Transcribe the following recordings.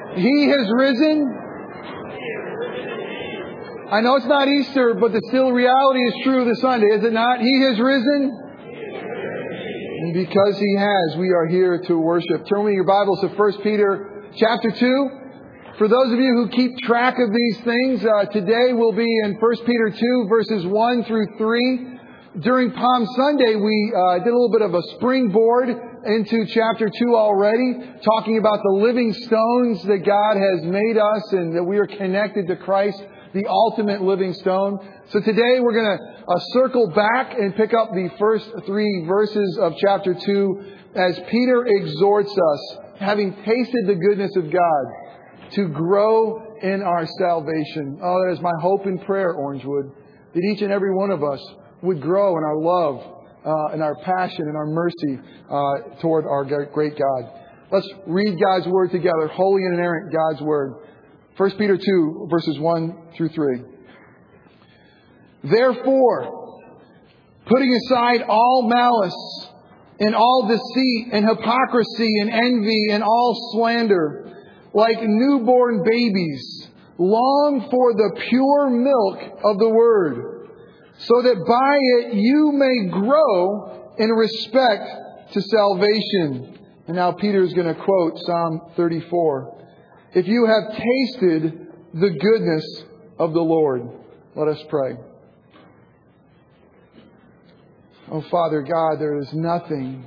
He has risen. I know it's not Easter, but the still reality is true this Sunday, is it not? He has risen. And because He has, we are here to worship. Turn with your Bibles to 1 Peter chapter 2. For those of you who keep track of these things, today we'll be in 1 Peter 2, verses 1 through 3. During Palm Sunday, we did a little bit of a springboard into chapter 2 already, talking about the living stones that God has made us and that we are connected to Christ, the ultimate living stone. So today we're going to circle back and pick up the first 3 verses of chapter 2 as Peter exhorts us, having tasted the goodness of God, to grow in our salvation. Oh, that is my hope and prayer, Orangewood, that each and every one of us would grow in our love, and our passion and our mercy toward our great God. Let's read God's Word together. Holy and inerrant God's Word. 1 Peter 2, verses 1 through 3. Therefore, putting aside all malice and all deceit and hypocrisy and envy and all slander, like newborn babies, long for the pure milk of the Word, so that by it you may grow in respect to salvation. And now Peter is going to quote Psalm 34. If you have tasted the goodness of the Lord. Let us pray. Oh, Father God, there is nothing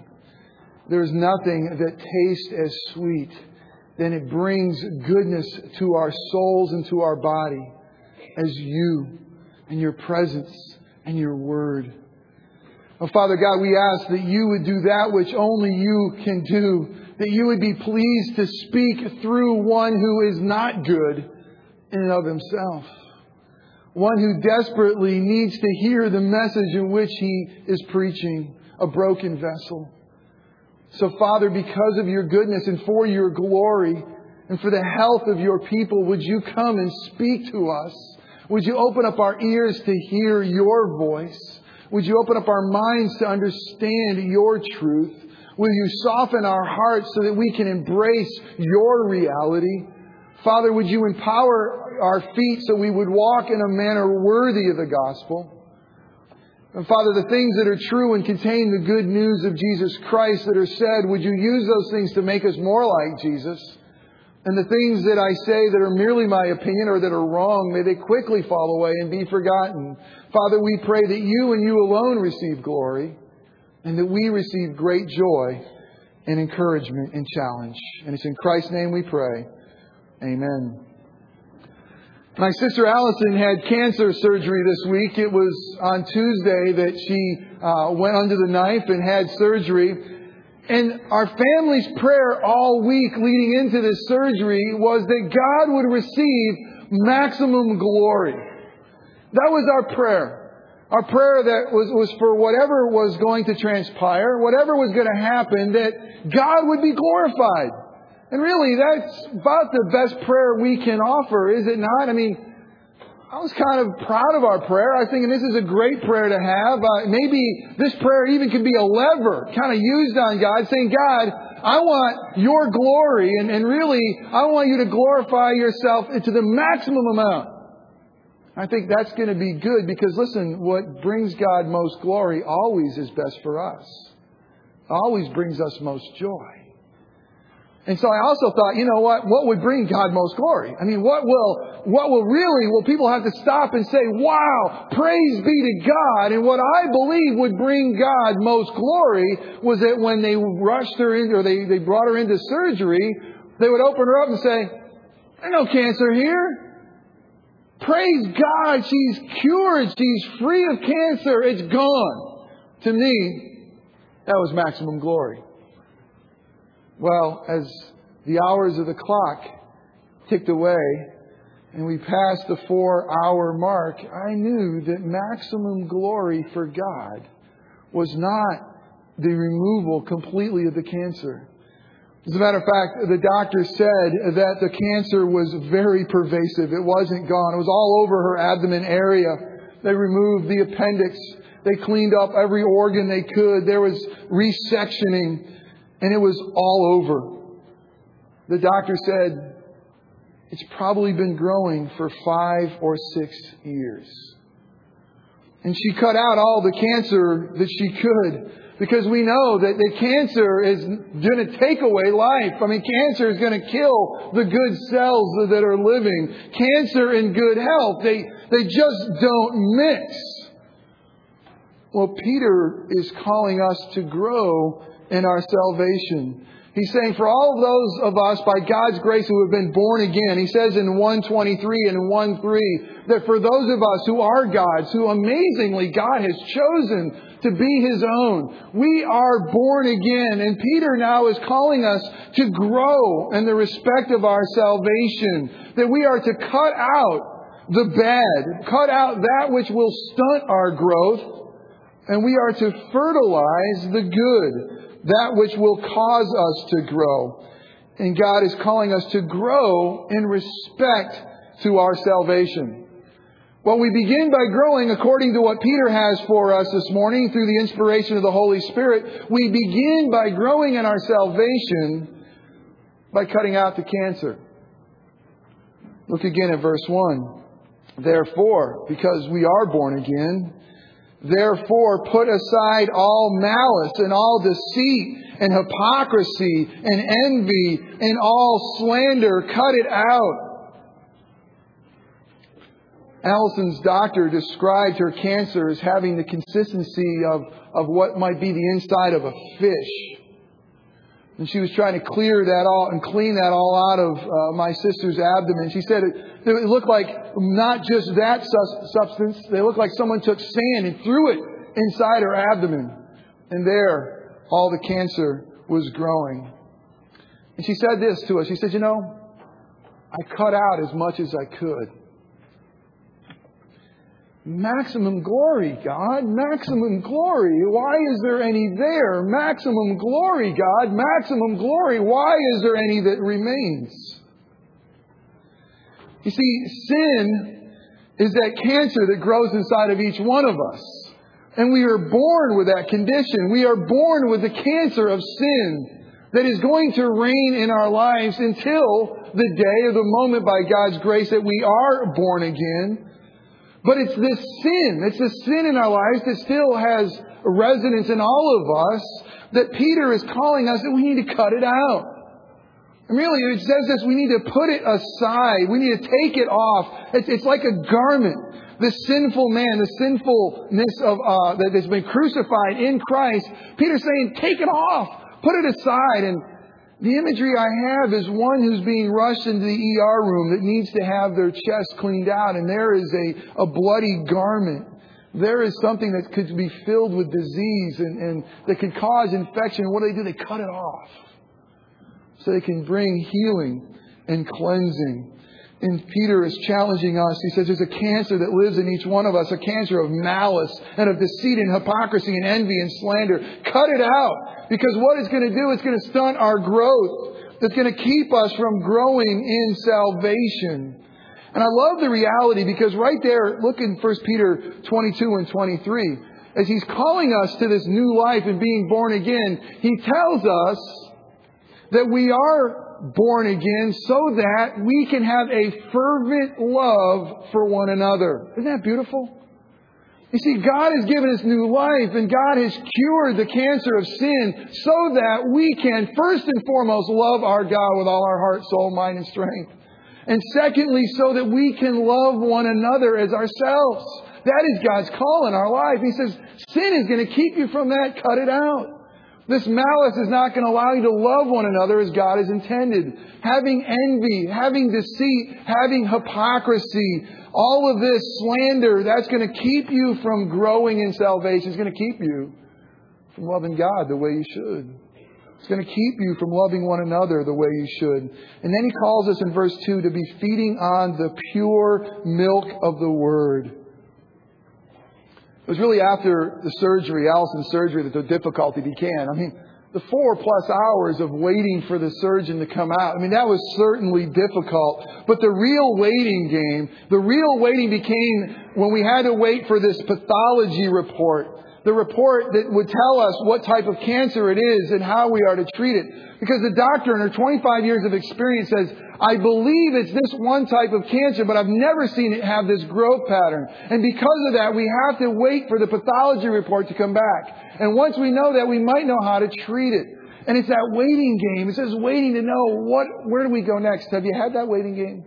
that tastes as sweet than it brings goodness to our souls and to our body as you and your presence and your Word. Oh, Father God, we ask that you would do that which only you can do, that you would be pleased to speak through one who is not good in and of himself, one who desperately needs to hear the message in which he is preaching, a broken vessel. So, Father, because of your goodness and for your glory and for the health of your people, would you come and speak to us? Would you open up our ears to hear your voice? Would you open up our minds to understand your truth? Will you soften our hearts so that we can embrace your reality? Father, would you empower our feet so we would walk in a manner worthy of the gospel? And Father, the things that are true and contain the good news of Jesus Christ that are said, would you use those things to make us more like Jesus? And the things that I say that are merely my opinion or that are wrong, may they quickly fall away and be forgotten. Father, we pray that you and you alone receive glory and that we receive great joy and encouragement and challenge. And it's in Christ's name we pray. Amen. My sister Allison had cancer surgery this week. It was on Tuesday that she went under the knife and had surgery. And our family's prayer all week leading into this surgery was that God would receive maximum glory. That was our prayer. Our prayer that was for whatever was going to transpire, whatever was going to happen, that God would be glorified. And really, that's about the best prayer we can offer, is it not? I mean, I was kind of proud of our prayer. I was thinking this is a great prayer to have. Maybe this prayer even could be a lever kind of used on God, saying, God, I want your glory. And really, I want you to glorify yourself to the maximum amount. I think that's going to be good because, listen, what brings God most glory always is best for us. Always brings us most joy. And so I also thought, you know what would bring God most glory? I mean, will people have to stop and say, wow, praise be to God. And what I believe would bring God most glory was that when they rushed her in, or they brought her into surgery, they would open her up and say, there's no cancer here. Praise God, she's cured. She's free of cancer. It's gone. To me, that was maximum glory. Well, as the hours of the clock ticked away and we passed the 4-hour mark, I knew that maximum glory for God was not the removal completely of the cancer. As a matter of fact, the doctor said that the cancer was very pervasive. It wasn't gone. It was all over her abdomen area. They removed the appendix. They cleaned up every organ they could. There was resectioning. And it was all over. The doctor said, It's probably been growing for 5 or 6 years. And she cut out all the cancer that she could, because we know that cancer is going to take away life. I mean, cancer is going to kill the good cells that are living. Cancer and good health, they just don't mix. Well, Peter is calling us to grow in our salvation. He's saying for all those of us by God's grace who have been born again, he says in 1:23 and 1:3 that for those of us who are God's, who amazingly God has chosen to be His own, we are born again. And Peter now is calling us to grow in the respect of our salvation, that we are to cut out the bad, cut out that which will stunt our growth, and we are to fertilize the good, that which will cause us to grow. And God is calling us to grow in respect to our salvation. Well, we begin by growing according to what Peter has for us this morning through the inspiration of the Holy Spirit. We begin by growing in our salvation by cutting out the cancer. Look again at verse 1. Therefore, because we are born again, therefore put aside all malice and all deceit and hypocrisy and envy and all slander. Cut it out. Allison's doctor described her cancer as having the consistency of what might be the inside of a fish. And she was trying to clear that all and clean that all out of my sister's abdomen. She said it looked like not just that substance. They looked like someone took sand and threw it inside her abdomen. And there, all the cancer was growing. And she said this to us. She said, I cut out as much as I could. Maximum glory, God. Maximum glory. Why is there any there? Maximum glory, God. Maximum glory. Why is there any that remains? You see, sin is that cancer that grows inside of each one of us. And we are born with that condition. We are born with the cancer of sin that is going to reign in our lives until the day or the moment by God's grace that we are born again. But it's this sin in our lives that still has a resonance in all of us, that Peter is calling us that we need to cut it out. And really, it says this, we need to put it aside. We need to take it off. It's like a garment. This sinful man, the sinfulness of that has been crucified in Christ. Peter's saying, take it off. Put it aside. And the imagery I have is one who's being rushed into the ER room that needs to have their chest cleaned out. And there is a bloody garment. There is something that could be filled with disease and that could cause infection. What do? They cut it off so they can bring healing and cleansing. And Peter is challenging us. He says there's a cancer that lives in each one of us, a cancer of malice and of deceit and hypocrisy and envy and slander. Cut it out, because what it's going to do, it's going to stunt our growth. It's going to keep us from growing in salvation. And I love the reality, because right there, look in 1 Peter 22 and 23. As he's calling us to this new life and being born again, he tells us that we are born again so that we can have a fervent love for one another. Isn't that beautiful? You see, God has given us new life, and God has cured the cancer of sin so that we can first and foremost love our God with all our heart, soul, mind, and strength. And secondly, so that we can love one another as ourselves. That is God's call in our life. He says, sin is going to keep you from that. Cut it out. This malice is not going to allow you to love one another as God has intended. Having envy, having deceit, having hypocrisy, all of this slander, that's going to keep you from growing in salvation. It's going to keep you from loving God the way you should. It's going to keep you from loving one another the way you should. And then he calls us in verse 2 to be feeding on the pure milk of the Word. It was really after the surgery, Allison's surgery, that the difficulty began. I mean, the 4+ hours of waiting for the surgeon to come out, that was certainly difficult. But the real waiting became when we had to wait for this pathology report. The report that would tell us what type of cancer it is and how we are to treat it. Because the doctor in her 25 years of experience says, I believe it's this one type of cancer, but I've never seen it have this growth pattern. And because of that, we have to wait for the pathology report to come back. And once we know that, we might know how to treat it. And it's that waiting game. It says waiting to know where do we go next. Have you had that waiting game?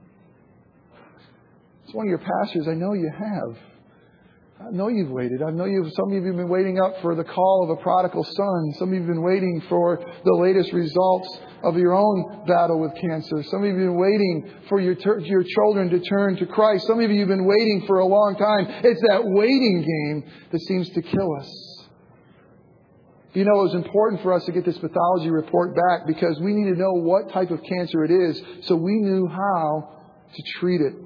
It's one of your pastors. I know you have. I know you've waited. I know some of you have been waiting up for the call of a prodigal son. Some of you have been waiting for the latest results of your own battle with cancer. Some of you have been waiting for your children to turn to Christ. Some of you have been waiting for a long time. It's that waiting game that seems to kill us. You know, it was important for us to get this pathology report back because we need to know what type of cancer it is so we knew how to treat it.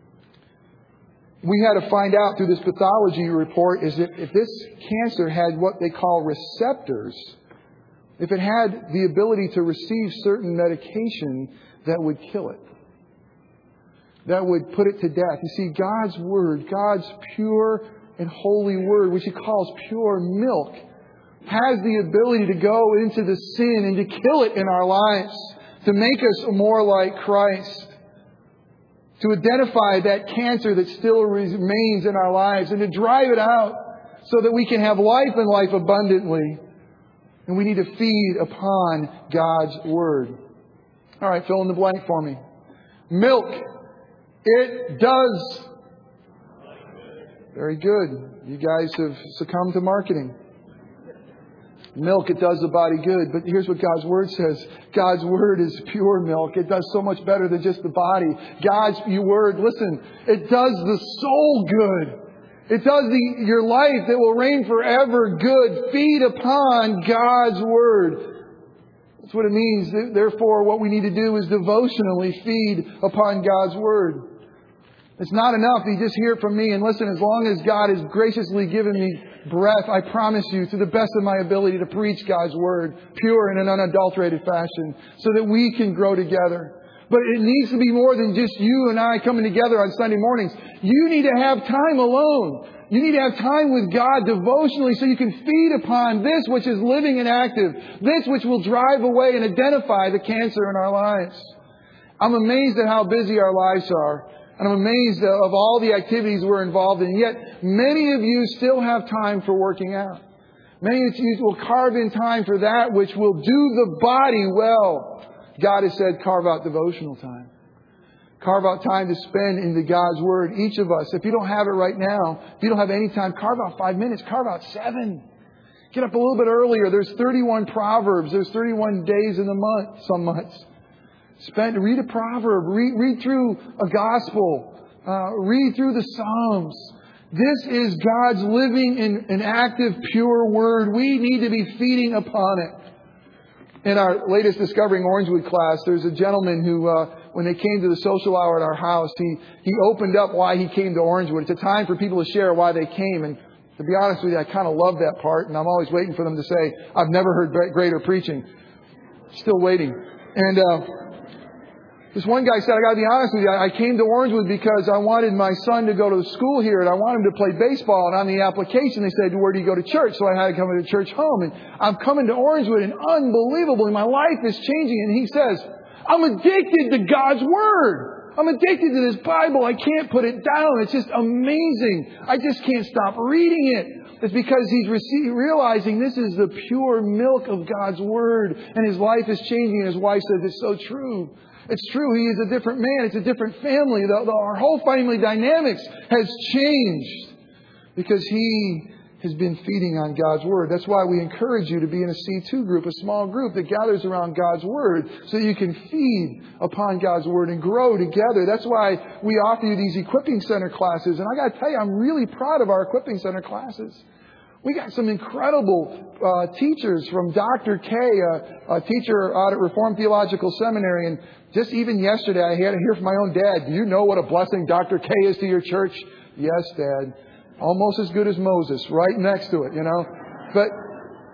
We had to find out through this pathology report is that if this cancer had what they call receptors, if it had the ability to receive certain medication that would kill it, that would put it to death. You see, God's Word, God's pure and holy Word, which He calls pure milk, has the ability to go into the sin and to kill it in our lives, to make us more like Christ. To identify that cancer that still remains in our lives and to drive it out so that we can have life and life abundantly. And we need to feed upon God's Word. All right, fill in the blank for me. Milk. It does. Very good. You guys have succumbed to marketing. Milk, it does the body good. But here's what God's Word says. God's Word is pure milk. It does so much better than just the body. God's Word, listen, it does the soul good. It does your life that will reign forever good. Feed upon God's Word. That's what it means. Therefore, what we need to do is devotionally feed upon God's Word. It's not enough to just hear it from me and listen. As long as God has graciously given me breath, I promise you, to the best of my ability, to preach God's Word, pure in an unadulterated fashion, so that we can grow together. But it needs to be more than just you and I coming together on Sunday mornings. You need to have time alone. You need to have time with God devotionally so you can feed upon this which is living and active, this which will drive away and identify the cancer in our lives. I'm amazed at how busy our lives are. And I'm amazed of all the activities we're involved in. Yet, many of you still have time for working out. Many of you will carve in time for that which will do the body well. God has said, carve out devotional time. Carve out time to spend into God's Word. Each of us, if you don't have it right now, if you don't have any time, carve out 5 minutes. Carve out 7. Get up a little bit earlier. There's 31 Proverbs. There's 31 days in the month, some months. Read a proverb, read through a gospel, read through the Psalms. This is God's living and active, pure Word. We need to be feeding upon it. In our latest Discovering Orangewood class, there's a gentleman who, when they came to the social hour at our house, he opened up why he came to Orangewood. It's a time for people to share why they came. And to be honest with you, I kind of love that part. And I'm always waiting for them to say, I've never heard greater preaching. Still waiting. And this one guy said, I got to be honest with you, I came to Orangewood because I wanted my son to go to school here and I wanted him to play baseball. And on the application, they said, where do you go to church? So I had to come to church home. And I'm coming to Orangewood and unbelievably, my life is changing. And he says, I'm addicted to God's Word. I'm addicted to this Bible. I can't put it down. It's just amazing. I just can't stop reading it. It's because he's realizing this is the pure milk of God's Word. And his life is changing. And his wife says, it's so true. It's true. He is a different man. It's a different family. Our whole family dynamics has changed because he has been feeding on God's Word. That's why we encourage you to be in a C2 group, a small group that gathers around God's Word so you can feed upon God's Word and grow together. That's why we offer you these Equipping Center classes. And I got to tell you, I'm really proud of our Equipping Center classes. We got some incredible teachers from Dr. K, a teacher out at Reformed Theological Seminary. And just even yesterday, I had to hear from my own dad. Do you know what a blessing Dr. K is to your church? Yes, Dad. Almost as good as Moses, right next to it, you know. But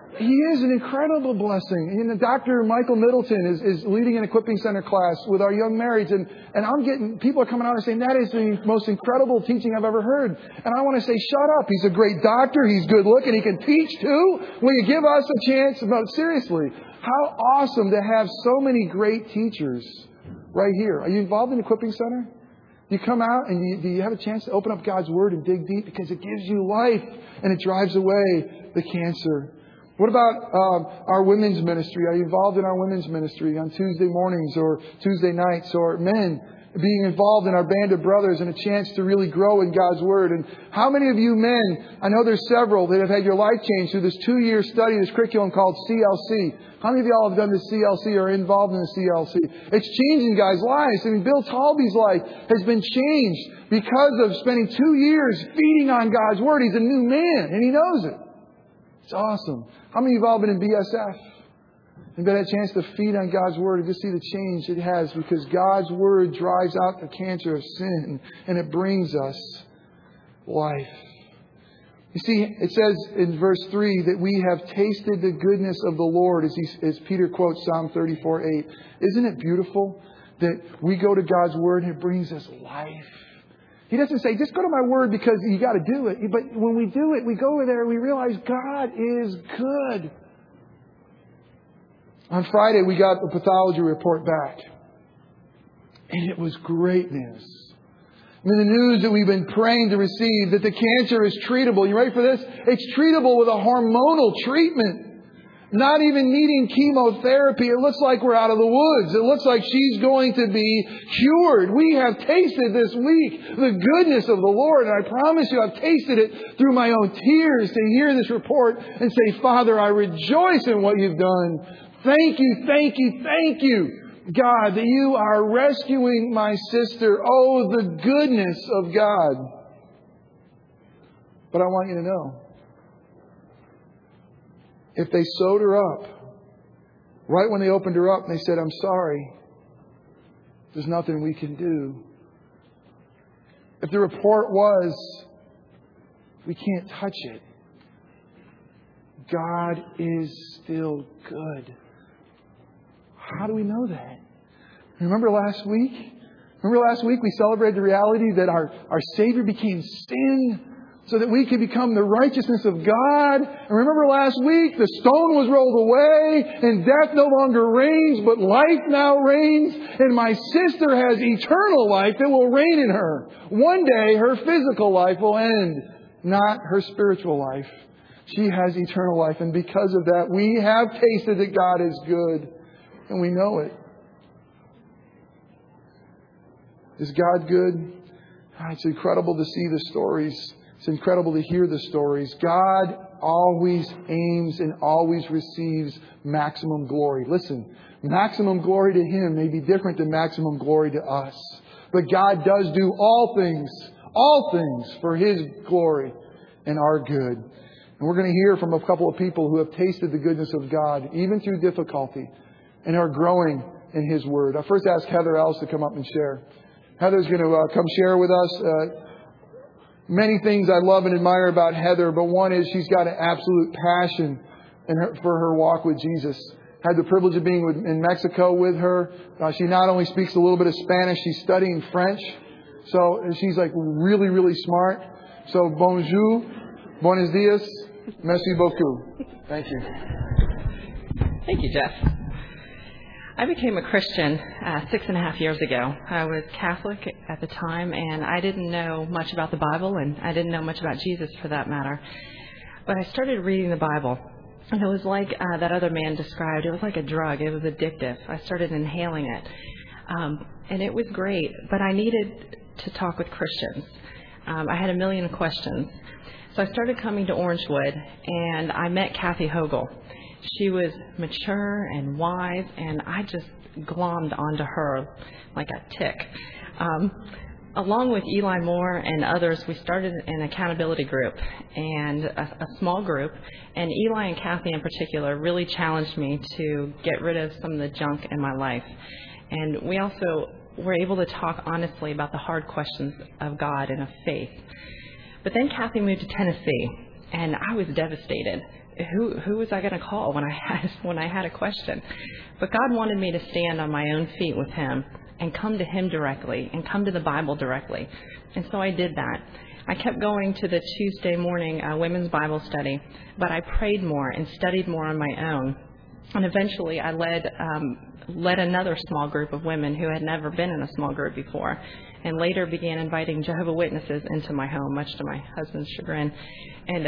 He is an incredible blessing. You know, Dr. Michael Middleton is leading an equipping center class with our young marrieds, and I'm getting, people are coming out and saying, that is the most incredible teaching I've ever heard. And I want to say, shut up. He's a great doctor. He's good looking. He can teach too. Will you give us a chance? But seriously, how awesome to have so many great teachers right here. Are you involved in the equipping center? You come out and do you have a chance to open up God's Word and dig deep, because it gives you life and it drives away the cancer. What about our women's ministry? Are you involved in our women's ministry on Tuesday mornings or Tuesday nights? Or men being involved in our band of brothers and a chance to really grow in God's Word? And how many of you men, I know there's several that have had your life changed through this 2-year study, this curriculum called CLC. How many of y'all have done the CLC or are involved in the CLC? It's changing guys' lives. I mean, Bill Talby's life has been changed because of spending 2 years feeding on God's Word. He's a new man and he knows it. It's awesome. How many of you have all been in BSF? You've had a chance to feed on God's Word and just see the change it has, because God's Word drives out the cancer of sin and it brings us life. You see, it says in verse 3 that we have tasted the goodness of the Lord, as Peter quotes Psalm 34:8. Isn't it beautiful that we go to God's Word and it brings us life? He doesn't say, just go to my Word because you got to do it. But when we do it, we go there and we realize God is good. On Friday, we got the pathology report back. And it was great news. I mean, the news that we've been praying to receive, that the cancer is treatable. You ready for this? It's treatable with a hormonal treatment. Not even needing chemotherapy. It looks like we're out of the woods. It looks like she's going to be cured. We have tasted this week the goodness of the Lord. And I promise you, I've tasted it through my own tears to hear this report and say, Father, I rejoice in what you've done. Thank you, thank you, thank you, God, that you are rescuing my sister. Oh, the goodness of God. But I want you to know, if they sewed her up, right when they opened her up and they said, I'm sorry, there's nothing we can do. If the report was, we can't touch it, God is still good. How do we know that? Remember last week? We celebrated the reality that our Savior became sin so that we could become the righteousness of God. And remember last week, the stone was rolled away and death no longer reigns, but life now reigns. And my sister has eternal life that will reign in her. One day, her physical life will end, not her spiritual life. She has eternal life. And because of that, we have tasted that God is good. And we know it. Is God good? It's incredible to see the stories. It's incredible to hear the stories. God always aims and always receives maximum glory. Listen, maximum glory to Him may be different than maximum glory to us. But God does do all things for His glory and our good. And we're going to hear from a couple of people who have tasted the goodness of God, even through difficulty, and are growing in His Word. I'll first ask Heather Ellis to come up and share. Heather's going to come share with us. Many things I love and admire about Heather, but one is she's got an absolute passion for her walk with Jesus. Had the privilege of being in Mexico with her. She not only speaks a little bit of Spanish, she's studying French. So she's like really, really smart. So bonjour, buenos dias, merci beaucoup. Thank you. Thank you, Jeff. I became a Christian 6.5 years ago. I was Catholic at the time, and I didn't know much about the Bible, and I didn't know much about Jesus for that matter. But I started reading the Bible, and it was like that other man described. It was like a drug. It was addictive. I started inhaling it, and it was great, but I needed to talk with Christians. I had a million questions. So I started coming to Orangewood, and I met Kathy Hogle. She was mature and wise, and I just glommed onto her like a tick. Along with Eli Moore and others, we started an accountability group and a small group. And Eli and Kathy in particular really challenged me to get rid of some of the junk in my life. And we also were able to talk honestly about the hard questions of God and of faith. But then Kathy moved to Tennessee, and I was devastated. who was I going to call when I had a question? But God wanted me to stand on my own feet with Him and come to Him directly and come to the Bible directly. And so I did that. I kept going to the Tuesday morning women's Bible study, but I prayed more and studied more on my own. And eventually I led another small group of women who had never been in a small group before, and later began inviting Jehovah's Witnesses into my home, much to my husband's chagrin, and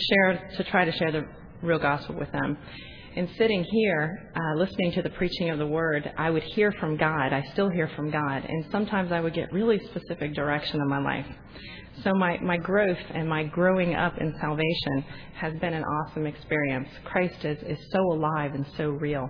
to try to share the real gospel with them. And sitting here, listening to the preaching of the Word, I would hear from God. I still hear from God, and sometimes I would get really specific direction in my life. So my growth and my growing up in salvation has been an awesome experience. Christ is so alive and so real.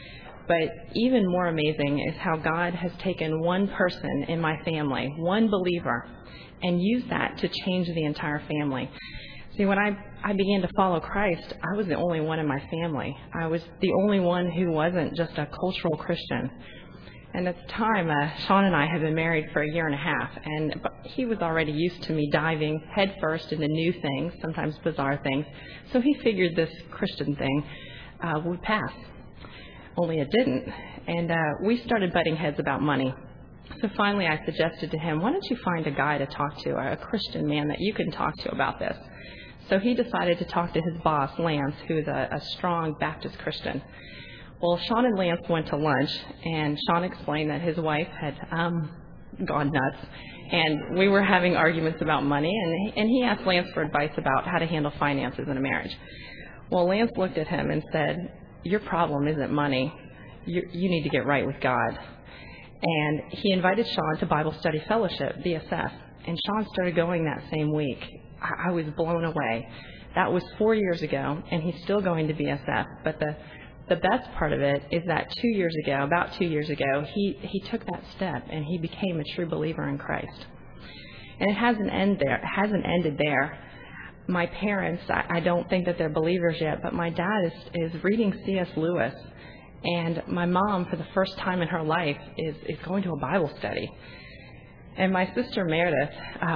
But even more amazing is how God has taken one person in my family, one believer, and used that to change the entire family. See, when I began to follow Christ, I was the only one in my family. I was the only one who wasn't just a cultural Christian. And at the time, Sean and I had been married for a year and a half, and he was already used to me diving headfirst into new things, sometimes bizarre things. So he figured this Christian thing would pass. Only it didn't. And we started butting heads about money. So finally I suggested to him, why don't you find a guy to talk to, a Christian man that you can talk to about this? So he decided to talk to his boss, Lance, who's a strong Baptist Christian. Well, Sean and Lance went to lunch, and Sean explained that his wife had gone nuts, and we were having arguments about money, and he asked Lance for advice about how to handle finances in a marriage. Well, Lance looked at him and said, your problem isn't money. You need to get right with God. And he invited Sean to Bible Study Fellowship, BSF, and Sean started going that same week. I was blown away. That was 4 years ago, and he's still going to BSF, but the best part of it is that about 2 years ago, he took that step and he became a true believer in Christ. And it hasn't ended there. My parents, I don't think that they're believers yet, but my dad is reading C.S. Lewis, and my mom, for the first time in her life, is going to a Bible study. And my sister Meredith,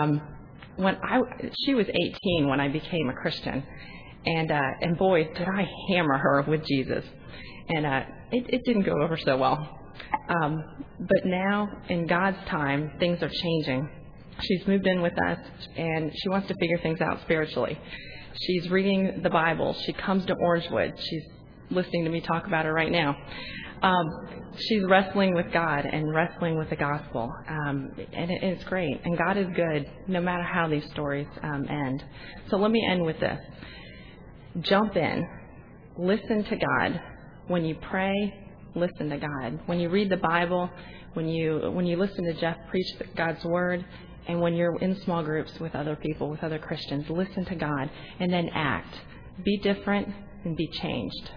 she was 18 when I became a Christian, and boy, did I hammer her with Jesus. And it didn't go over so well. But now, in God's time, things are changing. She's moved in with us, and she wants to figure things out spiritually. She's reading the Bible. She comes to Orangewood. She's listening to me talk about her right now. She's wrestling with God and wrestling with the gospel, and it's great. And God is good, no matter how these stories end. So let me end with this. Jump in. Listen to God. When you pray, listen to God. When you read the Bible, when you listen to Jeff preach God's Word, and when you're in small groups with other people, with other Christians, listen to God and then act. Be different and be changed.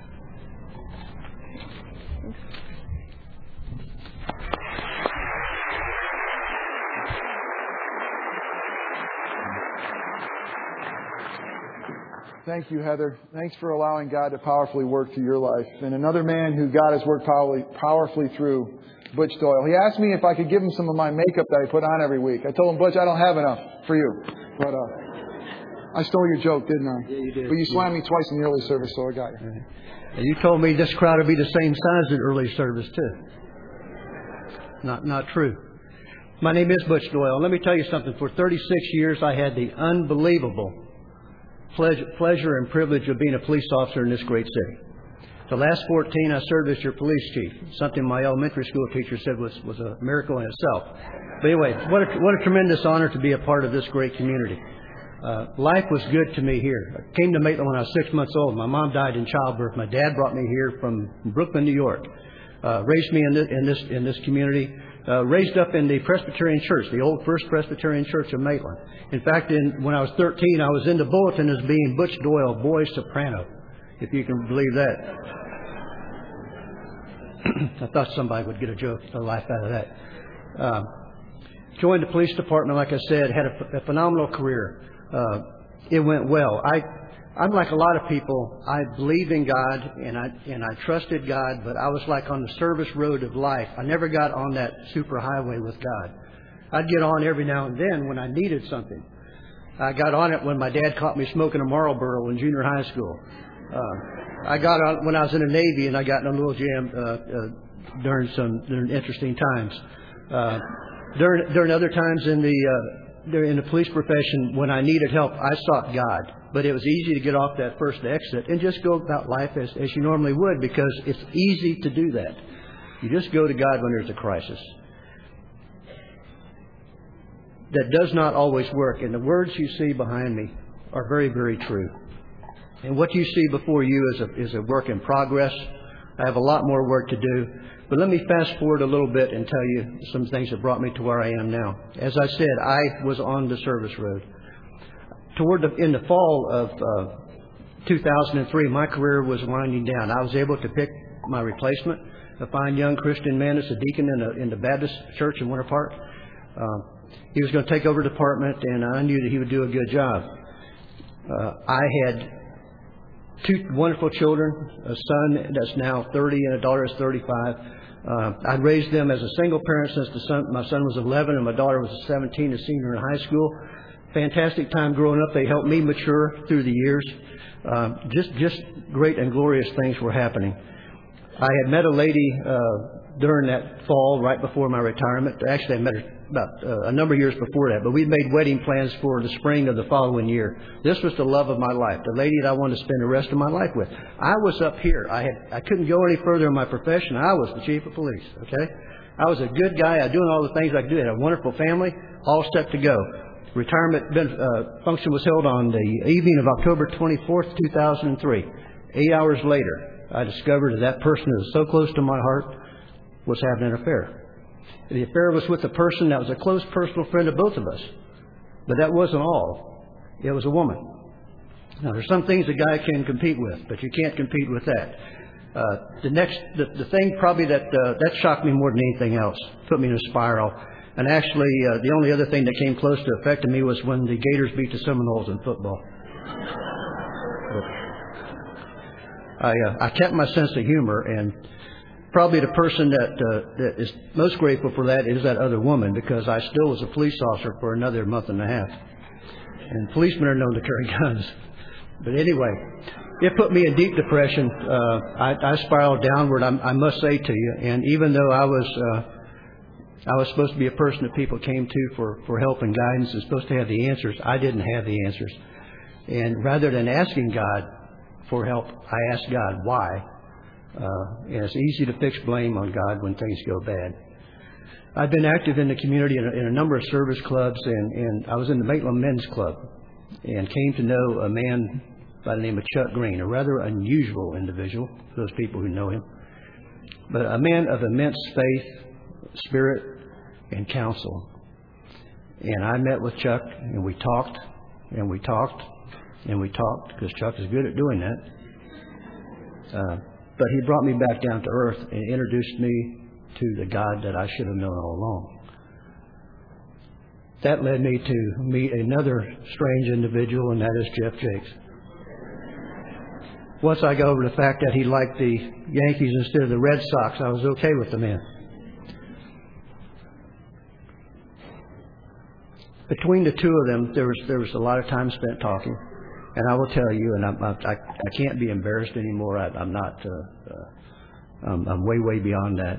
Thank you, Heather. Thanks for allowing God to powerfully work through your life. And another man who God has worked powerfully through, Butch Doyle. He asked me if I could give him some of my makeup that I put on every week. I told him, Butch, I don't have enough for you. But I stole your joke, didn't I? Yeah, you did. But you slammed me twice in the early service, so I got you. Right. And you told me this crowd would be the same size as early service, too. Not true. My name is Butch Doyle. Let me tell you something. For 36 years, I had the unbelievable pleasure and privilege of being a police officer in this great city. The last 14, I served as your police chief, something my elementary school teacher said was a miracle in itself. But anyway, what a tremendous honor to be a part of this great community. Life was good to me here. I came to Maitland when I was 6 months old. My mom died in childbirth. My dad brought me here from Brooklyn, New York. Raised me in this community. Raised up in the Presbyterian Church, the old First Presbyterian Church of Maitland. In fact, when I was 13, I was in the bulletin as being Butch Doyle, boy soprano, if you can believe that. I thought somebody would get a laugh out of that. Joined the police department, like I said, had a phenomenal career. It went well. I'm like a lot of people. I believe in God and I trusted God, but I was like on the service road of life. I never got on that super highway with God. I'd get on every now and then when I needed something. I got on it when my dad caught me smoking a Marlboro in junior high school. I got on when I was in the Navy, and I got in a little jam during interesting times. During other times in the police profession, when I needed help, I sought God. But it was easy to get off that first exit and just go about life as you normally would, because it's easy to do that. You just go to God when there's a crisis. That does not always work, and the words you see behind me are very, very true. And what you see before you is a work in progress. I have a lot more work to do. But let me fast forward a little bit and tell you some things that brought me to where I am now. As I said, I was on the service road. In the fall of 2003, my career was winding down. I was able to pick my replacement, a fine young Christian man that's a deacon in the Baptist church in Winter Park. He was going to take over the department, and I knew that he would do a good job. I had 2 wonderful children, a son that's now 30 and a daughter that's 35. I'd raised them as a single parent since my son was 11 and my daughter was 17, a senior in high school. Fantastic time growing up. They helped me mature through the years. Just great and glorious things were happening. I had met a lady during that fall, right before my retirement. Actually, I met her about a number of years before that, but we'd made wedding plans for the spring of the following year. This was the love of my life, the lady that I wanted to spend the rest of my life with. I was up here. I couldn't go any further in my profession. I was the chief of police, okay? I was a good guy. I was doing all the things I could do. I had a wonderful family, all set to go. Retirement function was held on the evening of October 24th, 2003. 8 hours later, I discovered that person who was so close to my heart was having an affair. The affair was with a person that was a close personal friend of both of us. But that wasn't all. It was a woman. Now, there's some things a guy can compete with, but you can't compete with that. The thing probably that shocked me more than anything else, put me in a spiral. And actually, the only other thing that came close to affecting me was when the Gators beat the Seminoles in football. I kept my sense of humor, and probably the person that is most grateful for that is that other woman, because I still was a police officer for another month and a half. And policemen are known to carry guns. But anyway, it put me in deep depression. I spiraled downward, I must say to you. And even though I was supposed to be a person that people came to for help and guidance and supposed to have the answers, I didn't have the answers. And rather than asking God for help, I asked God why. And it's easy to fix blame on God when things go bad. I've been active in the community in a number of service clubs, and I was in the Maitland Men's Club and came to know a man by the name of Chuck Green, a rather unusual individual for those people who know him, but a man of immense faith, spirit, and counsel. And I met with Chuck, and we talked, and we talked, and we talked, because Chuck is good at doing that. But he brought me back down to earth and introduced me to the God that I should have known all along. That led me to meet another strange individual, and that is Jeff Jakes. Once I got over the fact that he liked the Yankees instead of the Red Sox, I was okay with the man. Between the two of them, there was a lot of time spent talking. And I will tell you, and I can't be embarrassed anymore. I'm not. I'm way beyond that.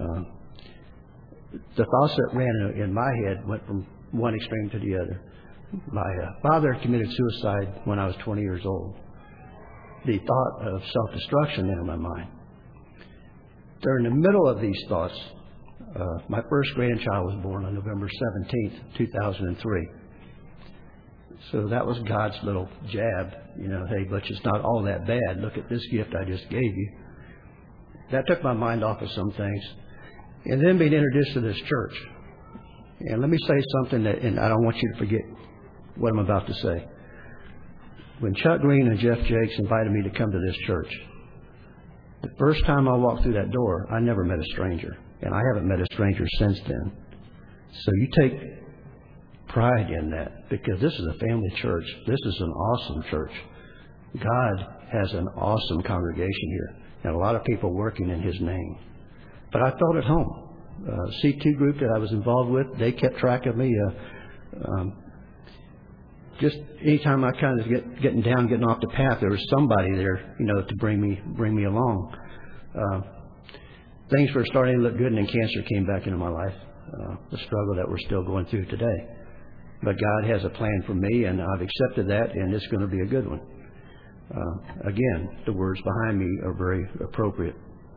The thoughts that ran in my head went from one extreme to the other. My father committed suicide when I was 20 years old. The thought of self-destruction entered my mind. During the middle of these thoughts, my first grandchild was born on November 17th, 2003. So that was God's little jab, hey, but it's not all that bad. Look at this gift I just gave you. That took my mind off of some things. And then being introduced to this church. And let me say something and I don't want you to forget what I'm about to say. When Chuck Green and Jeff Jakes invited me to come to this church, the first time I walked through that door, I never met a stranger. And I haven't met a stranger since then. So you take pride in that, because this is a family church. This is an awesome church. God has an awesome congregation here, and a lot of people working in His name. But I felt at home. C2 group that I was involved with, they kept track of me. just anytime I kind of getting down, getting off the path, there was somebody there, to bring me along. Things were starting to look good, and then cancer came back into my life. The struggle that we're still going through today. But God has a plan for me, and I've accepted that, and it's going to be a good one. Again, the words behind me are very appropriate.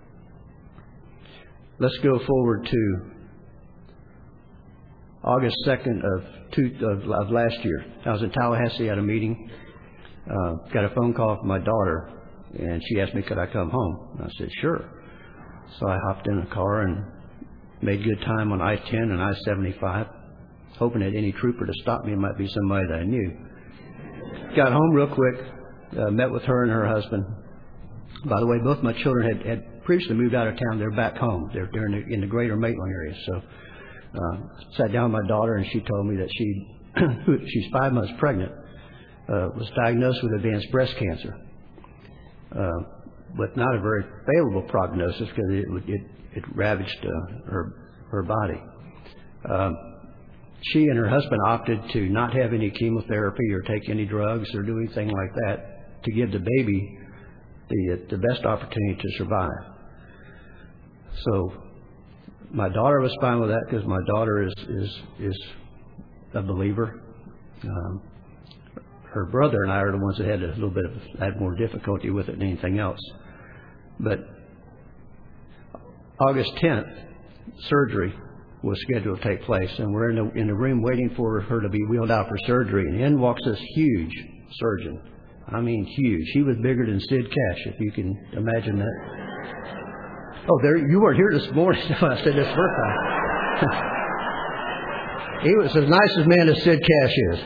Let's go forward to August 2nd of last year. I was in Tallahassee at a meeting. Got a phone call from my daughter, and she asked me, could I come home? And I said, sure. So I hopped in a car and made good time on I-10 and I-75, hoping that any trooper to stop me might be somebody that I knew. Got home real quick, met with her and her husband. By the way, both my children had previously moved out of town. They're back home. They're in the greater Maitland area. So sat down with my daughter, and she told me that she's 5 months pregnant, was diagnosed with advanced breast cancer, but not a very favorable prognosis because it ravaged her body. She and her husband opted to not have any chemotherapy or take any drugs or do anything like that to give the baby the best opportunity to survive. So my daughter was fine with that because my daughter is a believer. Her brother and I are the ones that had more difficulty with it than anything else. But August 10th, surgery was scheduled to take place, and we're in the room waiting for her to be wheeled out for surgery. And in walks this huge surgeon. I mean, huge. He was bigger than Sid Cash, if you can imagine that. Oh, you weren't here this morning. I said this first time. He was as nice a man as Sid Cash is.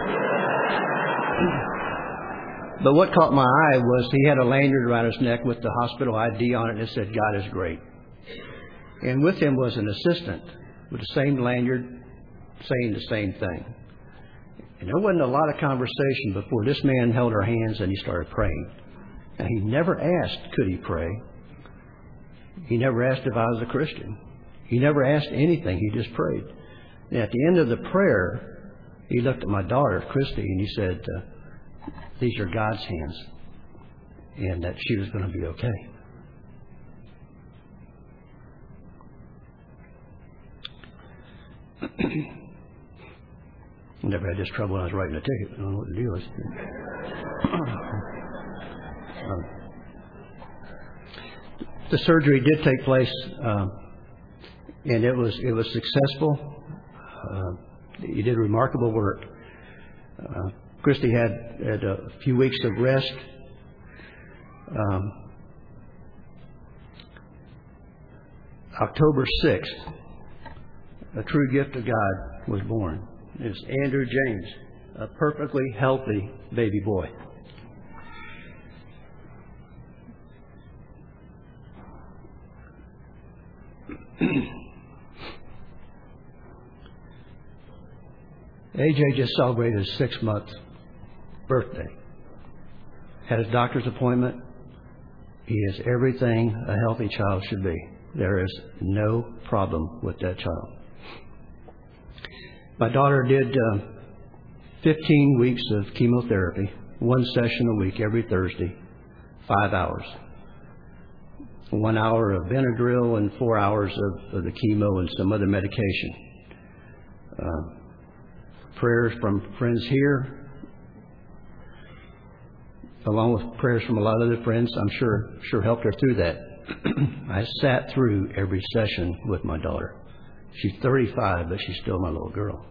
But what caught my eye was he had a lanyard around his neck with the hospital ID on it, and it said, God is great. And with him was an assistant with the same lanyard saying the same thing. And there wasn't a lot of conversation before this man held our hands and he started praying. And he never asked, could he pray? He never asked if I was a Christian. He never asked anything. He just prayed. And at the end of the prayer, he looked at my daughter, Christy, and he said, these are God's hands, and that she was going to be okay. Never had this trouble when I was writing a ticket. I don't know what the deal is. The surgery did take place, and it was successful. You did remarkable work. Christy had a few weeks of rest. October 6th, a true gift of God was born. It's Andrew James, a perfectly healthy baby boy. AJ just celebrated his 6-month birthday. Had his doctor's appointment. He is everything a healthy child should be. There is no problem with that child. My daughter did 15 weeks of chemotherapy, 1 session a week every Thursday, 5 hours. 1 hour of Benadryl and 4 hours of the chemo and some other medication. Prayers from friends here, along with prayers from a lot of other friends, I'm sure helped her through that. I sat through every session with my daughter. She's 35, but she's still my little girl.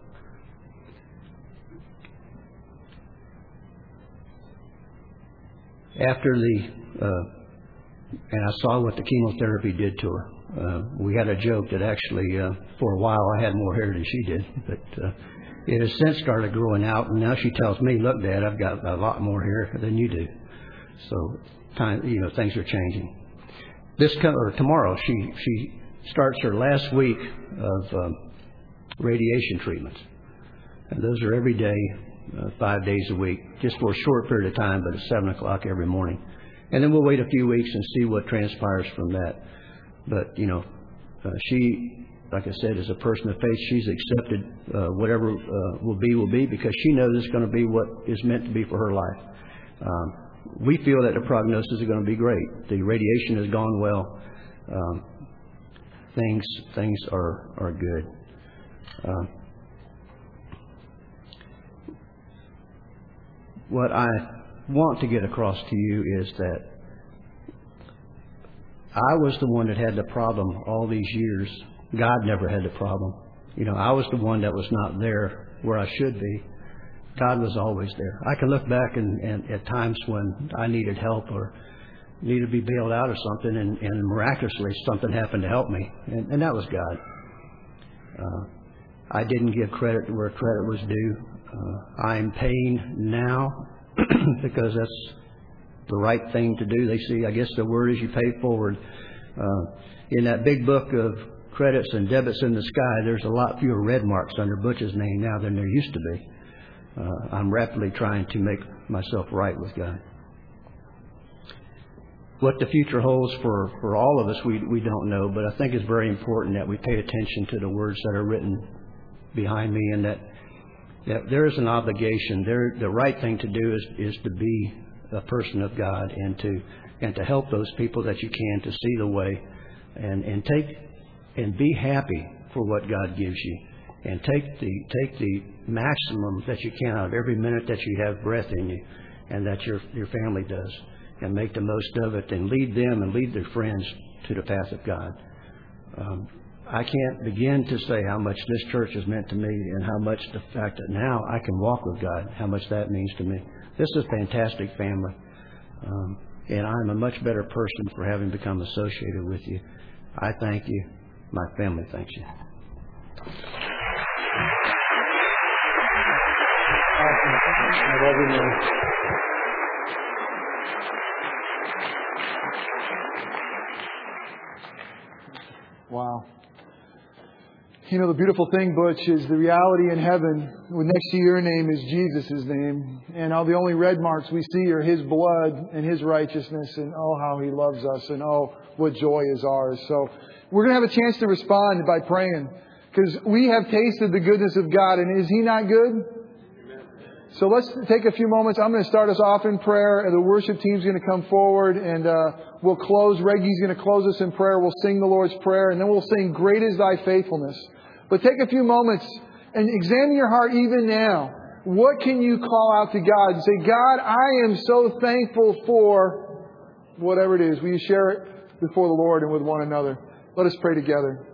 After and I saw what the chemotherapy did to her. We had a joke that actually, for a while, I had more hair than she did, but it has since started growing out, and now she tells me, "Look, Dad, I've got a lot more hair than you do." So, things are changing. Tomorrow, she starts her last week of radiation treatments, and those are every day, 5 days a week, just for a short period of time, but at 7 o'clock every morning. And then we'll wait a few weeks and see what transpires from that. But she like I said, is a person of faith. She's accepted whatever will be because she knows it's going to be what is meant to be for her life. We feel that the prognosis is going to be great. The radiation has gone well. Things are good. What I want to get across to you is that I was the one that had the problem all these years. God never had the problem. I was the one that was not there where I should be. God was always there. I can look back and at times when I needed help or needed to be bailed out of something, and miraculously something happened to help me, and that was God. I didn't give credit where credit was due. I'm paying now because that's the right thing to do. They see, I guess the word is you pay forward. In that big book of credits and debits in the sky, there's a lot fewer red marks under Butch's name now than there used to be. I'm rapidly trying to make myself right with God. What the future holds for all of us, we don't know, but I think it's very important that we pay attention to the words that are written behind me, and that there is an obligation. The right thing to do is to be a person of God and to help those people that you can to see the way and be happy for what God gives you, and take the maximum that you can out of every minute that you have breath in you, and that your family does, and make the most of it, and lead them and lead their friends to the path of God. I can't begin to say how much this church has meant to me, and how much the fact that now I can walk with God, how much that means to me. This is a fantastic family, and I'm a much better person for having become associated with you. I thank you. My family thanks you. I love you, man. Wow. The beautiful thing, Butch, is the reality in heaven. Next to your name is Jesus' name. And all the only red marks we see are His blood and His righteousness. And oh, how He loves us. And oh, what joy is ours. So we're going to have a chance to respond by praying. Because we have tasted the goodness of God. And is He not good? So let's take a few moments. I'm going to start us off in prayer, and the worship team's going to come forward, and we'll close. Reggie's going to close us in prayer. We'll sing the Lord's Prayer, and then we'll sing Great is Thy Faithfulness. But take a few moments and examine your heart even now. What can you call out to God and say, God, I am so thankful for whatever it is. Will you share it before the Lord and with one another? Let us pray together.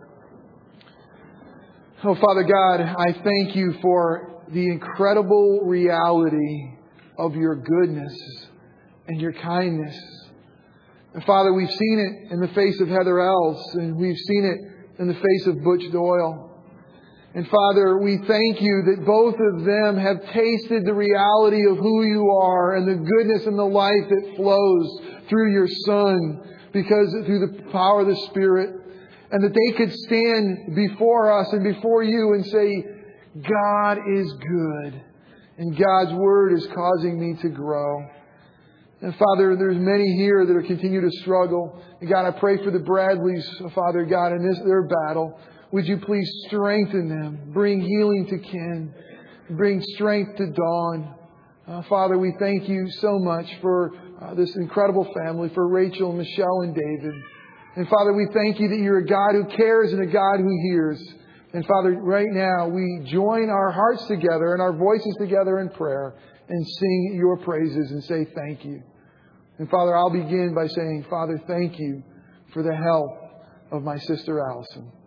Oh, Father God, I thank you for the incredible reality of your goodness and your kindness. And Father, we've seen it in the face of Heather Ells, and we've seen it in the face of Butch Doyle. And Father, we thank you that both of them have tasted the reality of who you are and the goodness and the life that flows through your Son, because through the power of the Spirit, and that they could stand before us and before you and say, God is good, and God's Word is causing me to grow. And Father, there's many here that are continue to struggle. And God, I pray for the Bradleys, Father God, in their battle. Would you please strengthen them, bring healing to Ken, bring strength to Dawn. Father, we thank you so much for this incredible family, for Rachel, Michelle, and David. And Father, we thank you that you're a God who cares and a God who hears. And Father, right now we join our hearts together and our voices together in prayer and sing your praises and say thank you. And Father, I'll begin by saying, Father, thank you for the health of my sister Allison.